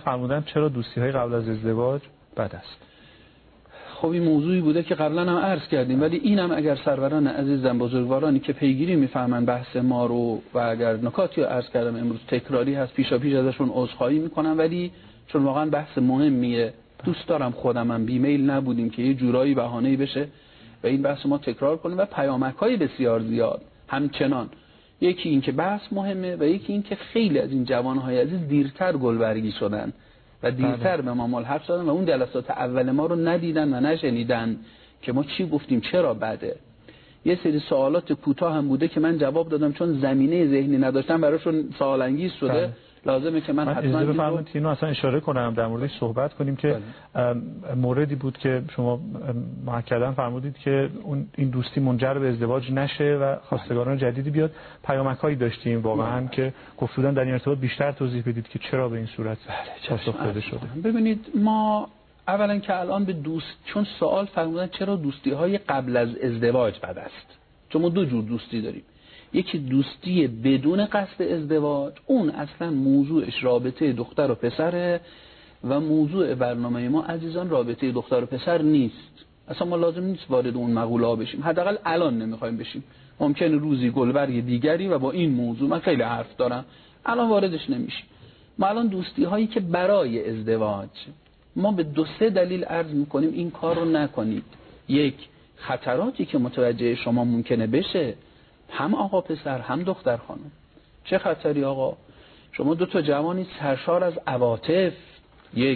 فرمودن چرا دوستی‌های قبل از ازدواج بد است؟ خب این موضوعی بوده که قبلا هم عرض کردیم، ولی اینم اگر سروران عزیزم بزرگوارانی که پیگیری میفهمن بحث ما رو و اگر نکاتی رو عرض کردم امروز تکراری هست پیشا پیش ازشون عذرخواهی میکنم، ولی چون واقعا بحث مهمیه دوست دارم خودمم بیمیل نبودیم که یه جورایی بهانه‌ای بشه و این بحث ما تکرار کنیم و پیامک‌های بسیار زیاد همچنان. یکی این که بحث مهمه و یکی این که خیلی از این جوانهای عزیز دیرتر گلبرگی شدن و دیرتر به ما ملحق شدن و اون جلسات اول ما رو ندیدن و نشنیدن که ما چی گفتیم چرا بده. یه سری سوالات کوتاه هم بوده که من جواب دادم چون زمینه ذهنی نداشتم براشون سوال انگیز شده. لازمه که من حتما بفرمایید اینو اصلا اشاره کنم در موردش صحبت کنیم که موردی بود که شما مؤکداً فرمودید که این دوستی منجر به ازدواج نشه و خواستگاران جدیدی بیاد. پیامک‌هایی داشتیم واقعاً که گفتودن در این ارتباط بیشتر توضیح بدید که چرا به این صورت پاسخ داده شده. ببینید ما اولا که الان به چون سوال فرمودن چرا دوستی‌های قبل از ازدواج بد است، چون ما دو جور دوستی داریم. یکی دوستی بدون قصد ازدواج، اون اصلا موضوعش رابطه دختر و پسره و موضوع برنامه ما عزیزان رابطه دختر و پسر نیست. اصلا ما لازم نیست وارد اون مقوله بشیم، حداقل الان نمیخوایم بشیم. ممکنه روزی گلبرگ دیگری و با این موضوع من خیلی حرف دارم، الان واردش نمیشیم. ما الان دوستی هایی که برای ازدواج، ما به 2-3 دلیل عرض میکنیم این کار رو نکنید. یک، خطراتی که متوجه شما ممکنه بشه، هم آقا پسر هم دختر خانم. چه خطری آقا؟ شما 2 جوانی سرشار از عواطف، 1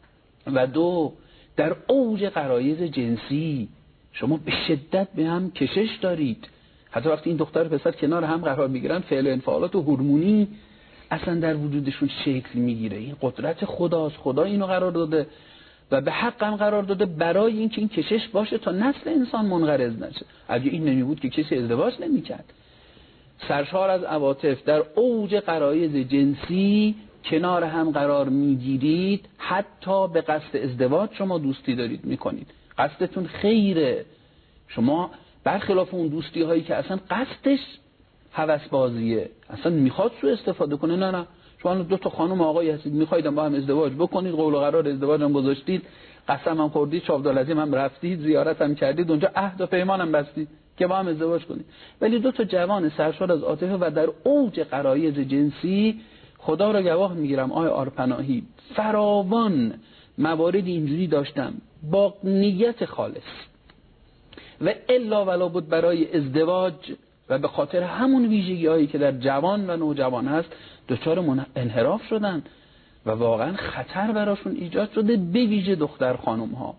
و 2 در اوج غرایز جنسی، شما به شدت به هم کشش دارید. حتی وقتی این دختر و پسر کنار هم قرار میگیرن فعل و انفعالات و هورمونی اصلا در وجودشون شکل میگیره. این قدرت خداست، خدا اینو قرار داده و به حق هم قرار داده برای اینکه این کشش باشه تا نسل انسان منقرض نشه. اگه این نمی بود که کسی ازدواج نمی‌کرد. سرشار از عواطف در اوج غرایز جنسی کنار هم قرار میگیرید، حتی به قصد ازدواج شما دوستی دارید میکنید، قصدتون خیره. شما برخلاف اون دوستی هایی که اصلا قصدش هوس بازیه، اصلا میخواد سوء استفاده کنه. نه شما 2 خانم آقایی هستید میخواید با هم ازدواج بکنید، قول و قرار ازدواج هم گذاشتید، قسم هم خوردید، چاودالعظیم هم رفتید، زیارت هم کردید، اونجا عهد و پیمان هم بستید که با هم ازدواج کنید. ولی 2 جوان سرشار از عاطفه و در اوج غرایز جنسی، خدا را گواه میگیرم آقای آرپناهی فراوان موارد اینجوری داشتم با نیت خالص و الا ولا بود برای ازدواج و به خاطر همون ویژگی‌هایی که در جوان و نوجوان هست دچار انحراف شدن و واقعا خطر براشون ایجاد شده، به ویژه دختر خانم ها.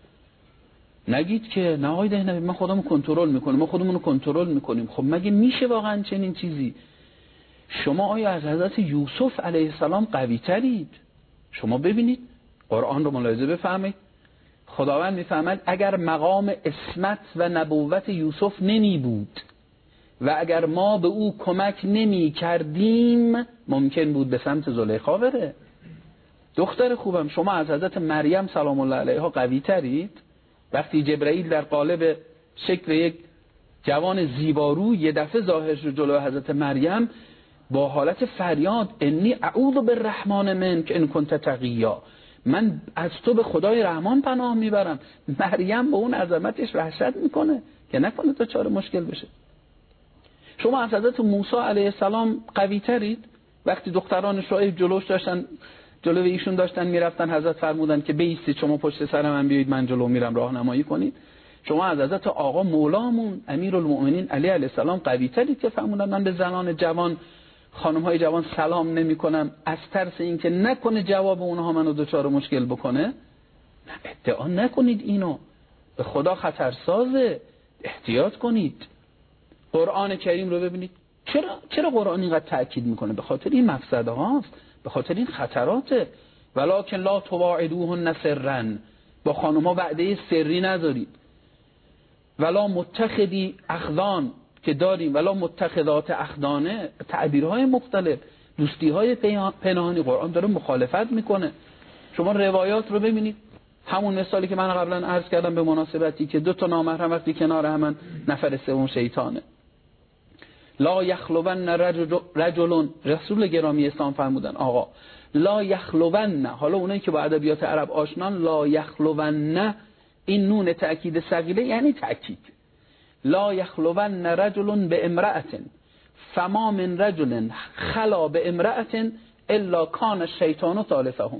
نگید که نه آقای دهنوی من خودمو کنترل میکنم، ما خودمون رو کنترل میکنیم. خب مگه میشه واقعا چنین چیزی؟ شما آیا از حضرت یوسف علیه السلام قوی ترید؟ شما ببینید قرآن رو ملاحظه بفهمید، خداوند میفهمد اگر مقام عصمت و نبوت یوسف نمی بود و اگر ما به او کمک نمی کردیم ممکن بود به سمت زلیخا بره. دختر خوبم، شما از حضرت مریم سلام الله علیها قوی ترید؟ وقتی جبرئیل در قالب شکل یک جوان زیبارو یه دفعه ظاهر شد جلوی حضرت مریم با حالت فریاد انی اعوذ بالرحمن منک ان کنت تقیا، من از تو به خدای رحمان پناه میبرم. مریم با اون عظمتش وحشت میکنه که نکنه تا چاره مشکل بشه. شما از حضرت موسی علیه السلام قوی ترید؟ وقتی دختران شعیب جلوی ایشون داشتن میرفتن، حضرت فرمودن که بایستید شما پشت سر من بیایید من جلو میرم راهنمایی کنید. شما از حضرت آقا مولامون امیرالمؤمنین علی علیه السلام قوی ترید که فرمودن من به زنان جوان خانم‌های جوان سلام نمی‌کنم از ترس اینکه نکنه جواب اونها منو دچار مشکل بکنه؟ نه ادعا نکنید، اینو به خدا خطرسازه، احتیاط کنید. قرآن کریم رو ببینید چرا قرآن اینقدر تأکید میکنه؟ به خاطر این مفسده هاست، به خاطر این خطراته. ولکن لا تواعدوهن سرا، با خانم‌ها وعده سری ندارید. ولا متخذی اخدان که داریم، ولا متخذات اخدانه، تعبیرهای مختلف، دوستی‌های پنهانی. قرآن داره مخالفت میکنه. شما روایات رو ببینید، همون مثالی که من قبلا عرض کردم به مناسبتی که 2 نامحرم وقتی کنار هم نفر سوم شیطانه. لا یخلون رجل، رسول گرامی اسلام فرمودن آقا لا یخلون، حالا اونایی که با ادبیات عرب آشنان، لا یخلون این نون تأکید ثقیله یعنی تأکید. لا یخلون رجل به امرأة فما من رجل خلا به امرأة الا کان الشیطان ثالثهما.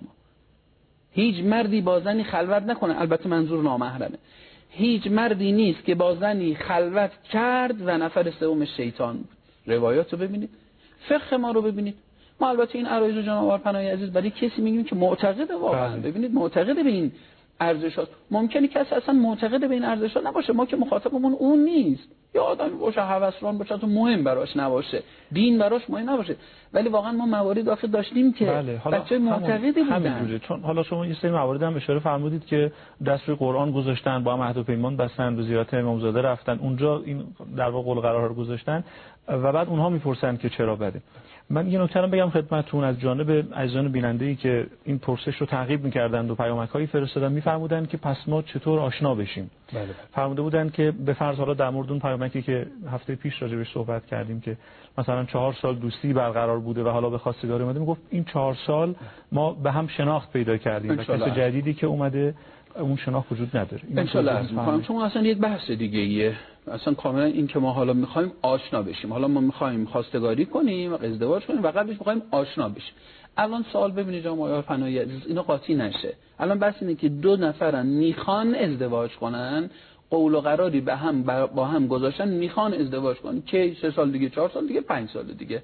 هیچ مردی با زنی خلوت نکنه، البته منظور نامحرمه، هیچ مردی نیست که با زنی خلوت کرد و نفر سوم شیطان بود. روایات رو ببینید، فقه ما رو ببینید. ما البته این عرایض جناب آقای عزیز برای کسی میگیم که معتقده واقعا، ببینید معتقده به این ارزشات. ممکنه کسی اصلا معتقد به این ارزشات نباشه، ما که مخاطبمون اون نیست، یا آدمی باشه هوسران باشه تو مهم براش نباشه، دین براش مهم نباشه، ولی واقعا ما موارد آخه داشتیم که بچه معتقدی بودن. چون حالا شما یه سری موارد هم اشاره فرمودید که دست روی قرآن گذاشتن، با هم عهد و پیمان بستن، به زیارت امامزاده رفتن، اونجا این در واقع قول قرار رو گذاشتن و بعد اونها میپرسن که چرا بده. من یه نکته رو بگم خدمتتون، از جانب عزیزان بیننده‌ای که این پرسش رو تعقیب می‌کردند و پیامک‌هایی فرستادن، می‌فرمودن که پس ما چطور آشنا بشیم. بله. فرموده بودن که به فرض حالا در مورد اون پیامکی که هفته پیش راجع بهش صحبت کردیم که مثلا 4 سال دوستی برقرار بوده و حالا به خواستگاری اومده، میگفت این 4 سال ما به هم شناخت پیدا کردیم و کسی جدیدی که اومده اون شناخت وجود نداره. ان شاء الله چون اصلا یک بحث دیگه ایه، اصلا کاملا این که ما حالا میخوایم آشنا بشیم، حالا ما میخوایم خواستگاری کنیم و ازدواج کنیم و قبلش میخوایم آشنا بشیم. الان سوال ببینید جناب آقای پناهی عزیز، اینو قاطی نشه. الان بس اینه که دو نفرن میخوان ازدواج کنن، قول و قراری به هم با هم گذاشتن، میخوان ازدواج کنن که 3 سال دیگه، 4 سال دیگه، 5 سال دیگه،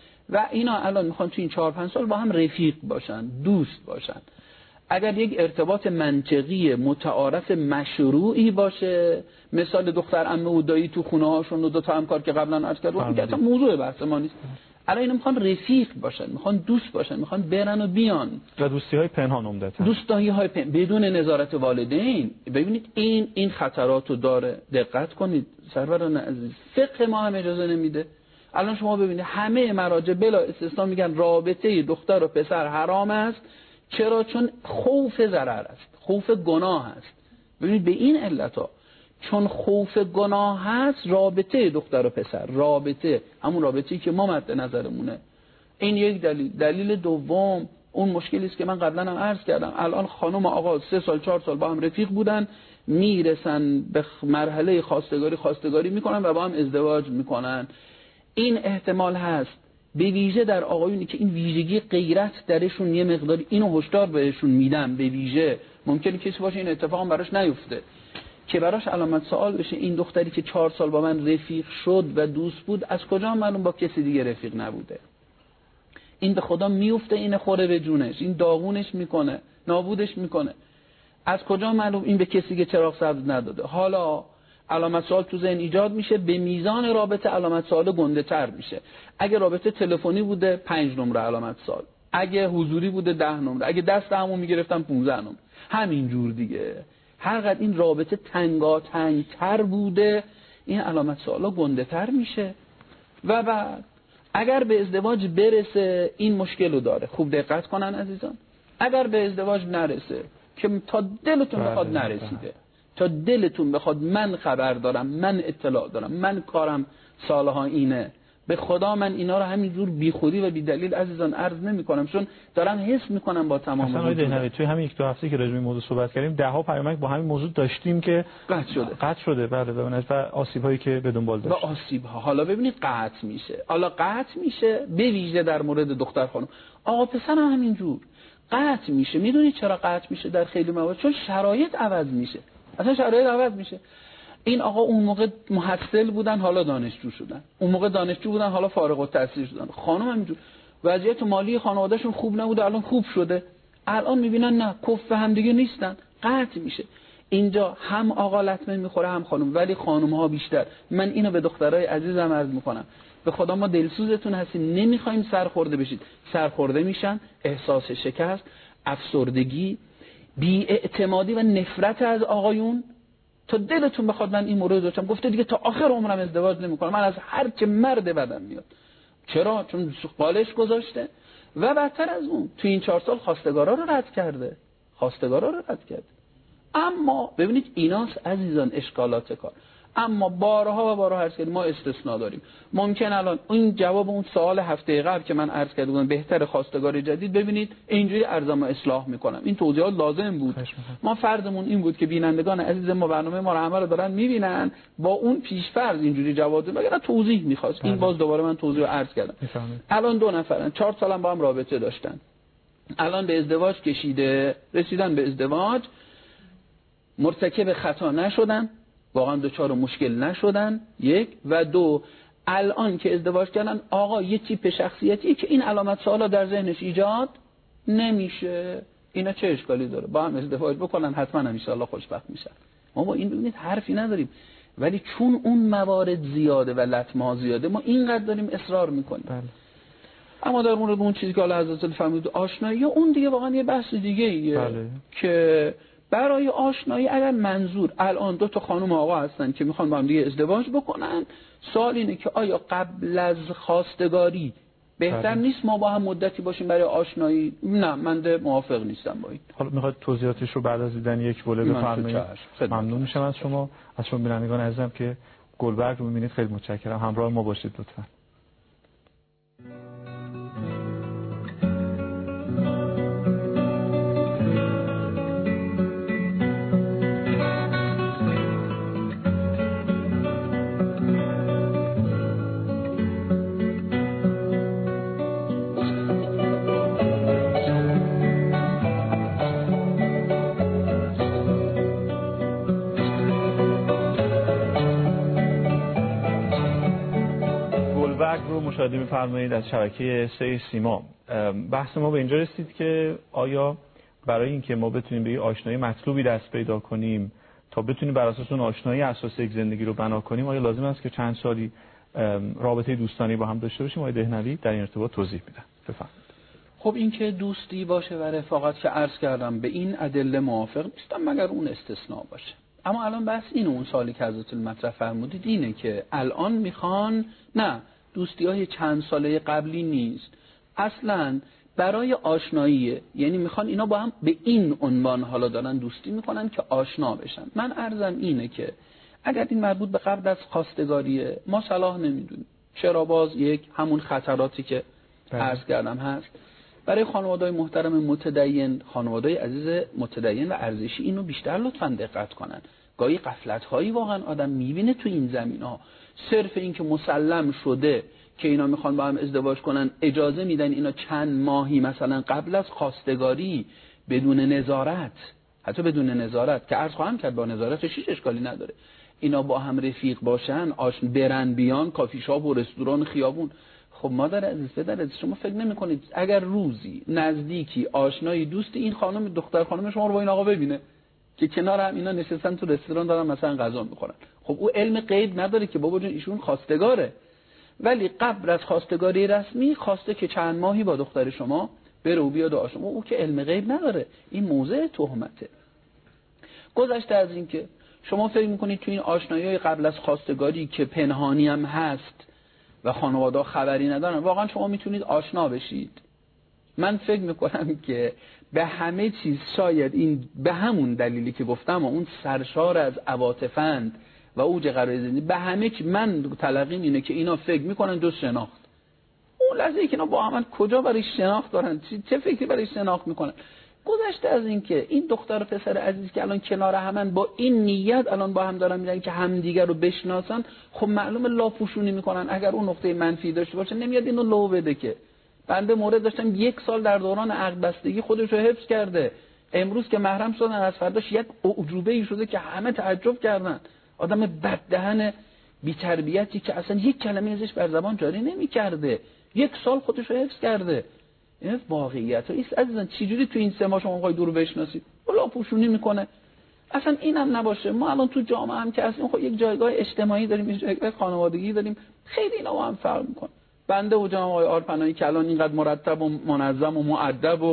و اینا الان میخوان تو این 4-5 سال با هم رفیق باشن، دوست باشن. اگر یک ارتباط منطقی متعارف مشروعی باشه، مثال دختر عمه و دایی تو خونه هاشون و 2 تا همکار که قبلا عرض کردم که اصلا موضوع بحث ما نیست، الان اینا میخوان رفیق باشن، میخوان دوست باشن، میخوان برن و بیان و دوستی‌های پنهان عمدتاً، دوستی‌های بدون نظارت والدین. ببینید این خطراتو داره، دقت کنید سروران عزیز. فقه ما هم اجازه نمیده. الان شما ببینید همه مراجع بلا استثنا میگن رابطه دختر و پسر حرام است. چرا؟ چون خوف ضرر است، خوف گناه است. ببینید به این علتا، چون خوف گناه هست، رابطه دختر و پسر، رابطه همون رابطه‌ای که ما مد نظرمونه، این یک دلیل. دلیل دوم اون مشکلی است که من قبلا هم عرض کردم، الان خانم آقا 3 سال 4 سال با هم رفیق بودن، میرسن به مرحله خواستگاری میکنن و با هم ازدواج میکنن. این احتمال هست به ویژه در آقایونی که این ویژگی غیرت درشون یه مقدار، اینو هشدار بهشون میدم، به ویژه ممکنه کسی باشه این اتفاق براش نیفته که براش علامت سوال بشه، این دختری که 4 سال با من رفیق شد و دوست بود، از کجا معلوم با کسی دیگه رفیق نبوده؟ این به خدا میفته، این خوره به جونش، این داغونش میکنه، نابودش میکنه. از کجا معلوم این به کسی که چراغ سبز نداده؟ حالا علامت سوال تو ذهن ایجاد میشه، به میزان رابطه علامت سوال گنده تر میشه. اگه رابطه تلفنی بوده 5 نمره علامت سوال، اگه حضوری بوده 10 نمره، اگه دست همو میگرفتن 15 نمره، همین جور دیگه. هر قدر این رابطه تنگاتنگتر بوده، این علامت سوالا گنده تر میشه. و بعد اگر به ازدواج برسه، این مشکل رو داره. خوب دقت کنن عزیزان، اگر به ازدواج نرسه، که تا دلتون بخواد نرسیده، تا دلتون بخواد، من خبر دارم، من اطلاع دارم، من کارم سالها اینه، به خدا من اینا رو همینجور بیخودی و بیدلیل عزیزان عرض نمی‌کنم، چون دارم حس می‌کنم با تمام وجودم. توی همین 1-2 هفته که راجع به این موضوع صحبت کردیم، 10 پیامک با همین موضوع داشتیم که قطع شده. بله، و آسیب‌هایی که به دنبال داشت. و آسیب‌ها حالا ببینید قطع میشه، به ویژه در مورد دختر خانم. آقا پسر هم همینجور قطع میشه. میدونید چرا قطع میشه در خیلی موارد؟ چون شرایط عوض میشه. اصلا شرایط عوض میشه. این آقا اون موقع محصل بودن، حالا دانشجو شدن. اون موقع دانشجو بودن، حالا فارغ التحصیل شدن. خانم همینجور وضعیت مالی خانواده‌شون خوب نبوده، الان خوب شده. الان میبینن نه، کف هم دیگه نیستن، قطع میشه. اینجا هم آقا لطمه میخوره هم خانم، ولی خانم‌ها بیشتر. من اینو به دخترای عزیزم عرض میکنم، به خدا ما دلسوزتون هستیم، نمیخوایم سرخورده بشید. سرخورده میشن، احساس شکست، افسردگی، بی‌اعتمادی و نفرت از آقایون. تا دلتون بخواد من این مورد داشتم، گفته دیگه تا آخر عمرم ازدواج نمیکنم، من از هر چه مرد بدم میاد. چرا؟ چون قالش گذاشته. و بدتر از اون، تو این 4 سال خواستگارا رو رد کرده. اما ببینید ایناست عزیزان اشکالات کار. اما بارها و بارها عرض کردیم ما استثناء داریم. ممکن الان این جواب اون سوال هفته قبل که من عرض کرده بودم بهتر خواستگار جدید، ببینید اینجوری عرضم اصلاح میکنم، این توضیحات لازم بود. ما فرضمون این بود که بینندگان عزیز ما برنامه ما رو همه رو دارن میبینن، با اون پیش‌فرض اینجوری جواب دادم، مگر توضیح میخواست. این باز دوباره من توضیح رو عرض کردم. الان 2 نفرن 4 سالم با هم رابطه داشتن، الان به ازدواج کشیده، رسیدن به ازدواج، مرتکب خطا نشدن، واقعا دچار مشکل نشدن، 1 و 2 الان که ازدواج کردن آقا یه تیپ شخصیتی که این علامت سوالا در ذهنش ایجاد نمیشه، اینا چه اشکالی داره؟ با هم ازدواج بکنن حتما ان شاءالله خوشبخت میشن. ما با این ببینید حرفی نداریم، ولی چون اون موارد زیاده و لطمه زیاده ما اینقدر داریم اصرار میکنیم. بله. اما در مورد اون چیزی که حالا حضرت فرمود آشنایی، اون دیگه واقعا یه بحث دیگه ایه. بله. که برای آشنایی اگر منظور الان 2 تا خانم آقا هستن که میخوان با هم دیگه ازدواج بکنن، سوال اینه که آیا قبل از خواستگاری بهتر نیست ما با هم مدتی باشیم برای آشنایی؟ نه، من موافق نیستم با این. حالا میخواد توضیحاتش رو بعد از دیدن یک بوله بفرمایید. ممنون میشم از شما بینندگان عزیزم که گلبرگ رو میبینید. خیلی متشکرم، همراه ما باشید لطفاً. مشاهده می‌فرمایید از شبکه 3 سیما. بحث ما به اینجا رسید که آیا برای اینکه ما بتونیم به آشنایی مطلوبی دست پیدا کنیم تا بتونیم بر اساس اون آشنایی اساس یک زندگی رو بنا کنیم، آیا لازم است که چند سالی رابطه دوستانی با هم داشته باشیم؟ آقای دهنوی در این ارتباط توضیح میدن. بفرمایید. خب این که دوستی باشه و رفاقت که عرض کردم به این ادله موافق نیستم مگر اون استثناء باشه. اما الان بحث اینه، اون سالی که حضرت المطرح فرمودید اینه که الان میخوان نه دوستی‌های چند ساله قبلی نیست، اصلاً برای آشنایی، یعنی میخوان اینا با هم به این عنوان حالا دارن دوستی میکنن که آشنا بشن. من عرضم اینه که اگر این مربوط به قبل از خواستگاریه ما صلاح نمیدونیم. چرا؟ باز همون خطراتی که عرض کردم هست. برای خانواده‌های محترم متدین، خانواده‌های عزیز متدین و ارزشی اینو بیشتر لطفاً دقت کنن. گاهی غفلت‌هایی واقعا آدم میبینه تو این زمین‌ها. صرف این که مسلم شده که اینا میخوان با هم ازدواج کنن، اجازه میدن اینا چند ماهی مثلا قبل از خواستگاری بدون نظارت، حتی بدون نظارت که عرض خواهم کرد با نظارتش هیچ اشکالی نداره، اینا با هم رفیق باشن، برن بیان کافی شاپ و رستوران خیابون. خب مادر عزیز، پدر عزیز، شما فکر نمی‌کنید اگر روزی نزدیکی آشنایی دوست این خانم دختر خانم شما رو با این آقا ببینه که کنار هم اینا نشستن تو رستوران دارن مثلا غذا میخورن، خب او علم غیب نداره که بابا جون ایشون خواستگاره، ولی قبل از خواستگاری رسمی خواسته که چند ماهی با دختر شما بره و بیاد و آشنا، او که علم غیب نداره. این موضع تهمته. گذشته از این که شما فکر میکنید تو این آشنایی قبل از خواستگاری که پنهانی هم هست و خانواده خبری ندارن واقعا شما میتونید آشنا بشید؟ من فکر میکنم که به همه چیز شاید این به همون دلیلی که گفتم و اون سرشار از عواطفند و اوج قرار زندگی، به همه چی من تلقیم اینه که اینا فکر میکنن جز شناخت. اون لحظه ای که اینا با هم کجا برای شناخت دارن، چه فکری برای شناخت میکنن؟ گذشته از این که این دختر و پسر عزیز که الان کنار همن با این نیت الان با هم دارن میرن که همدیگر رو بشناسن، خب معلومه لاپوشونی میکنن. اگر اون نقطه منفی داشته باشه نمیاد اینو لو بده که. بنده مورد داشتم 1 سال در دوران عقد بستگی خودش رو حفظ کرده، امروز که محرم شدن از فرداش یک اعجوبه‌ای شده که همه تعجب کردن. آدم بددهن بی تربیتی که اصلا یک کلمه ازش بر زبان جاری نمی‌کرده، 1 سال خودش رو حفظ کرده. این واقعیت است عزیزان. چجوری تو این 3 ماه شما دور بشناسید؟ ولا پوشونی میکنه. اصلا اینم نباشه. ما الان تو جامعه هم که هستیم خب یک جایگاه اجتماعی داریم، یک جایگاه خانوادگی داریم، خیلی اینا با هم فرق میکنه. بنده و جناب آقای آرپنایی که الان اینقدر مرتب و منظم و مؤدب و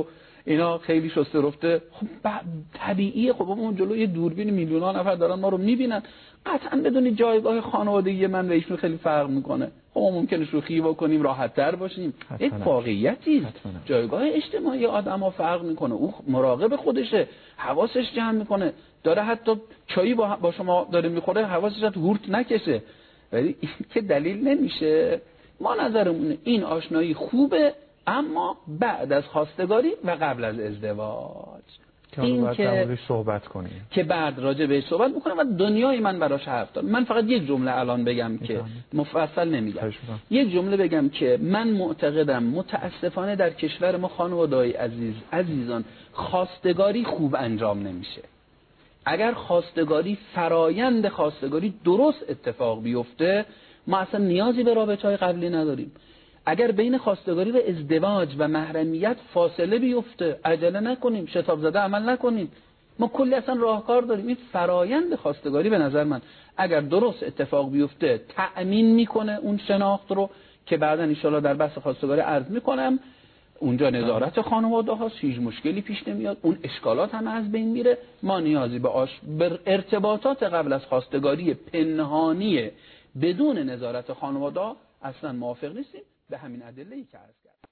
اینا خیلی شسته رفته. خب طبیعیه، خب اون جلوی دوربین میلیون‌ها نفر دارن ما رو میبینن، قطعا بدونید جایگاه خانوادگی من و ایشون خیلی فرق میکنه. خب ممکنه شوخی بکنیم، راحت‌تر باشیم، یک واقعیتی، جایگاه اجتماعی آدم‌ها فرق میکنه. او مراقب خودشه، حواسش جمع میکنه، داره حتی چایی با شما داره میخوره حواسش هورت نکشه. ولی این که دلیل نمیشه. ما نظرمونه این آشنایی خوبه، اما بعد از خواستگاری و قبل از ازدواج این که صحبت کنیم، که بعد راجع بهش صحبت میکنم و دنیای من براش حرف دارم. من فقط یک جمله الان بگم که مفصل نمیگم، یک جمله بگم که من معتقدم متاسفانه در کشور ما خانواده‌های عزیزان خواستگاری خوب انجام نمیشه. اگر خواستگاری، فرایند خواستگاری درست اتفاق بیفته، ما اصلا نیازی به رابطه‌های قبلی نداریم. اگر بین خواستگاری و ازدواج و محرمیت فاصله بیفته، عجله نکنیم، شتاب زده عمل نکنیم. ما کلی اصلا راهکار داریم. این فرایند خواستگاری به نظر من اگر درست اتفاق بیفته تأمین میکنه اون شناخت رو که بعدا ان شاءالله در بحث خواستگاری عرض میکنم. اونجا نظارت خانواده هاست، هیچ مشکلی پیش نمیاد، اون اشکالات هم از بین میره. ما نیازی به ارتباطات قبل از خواستگاری پنهانی بدون نظارت خانواده اصلا موافق نیستیم، به همین ادله‌ای که عرض کردم.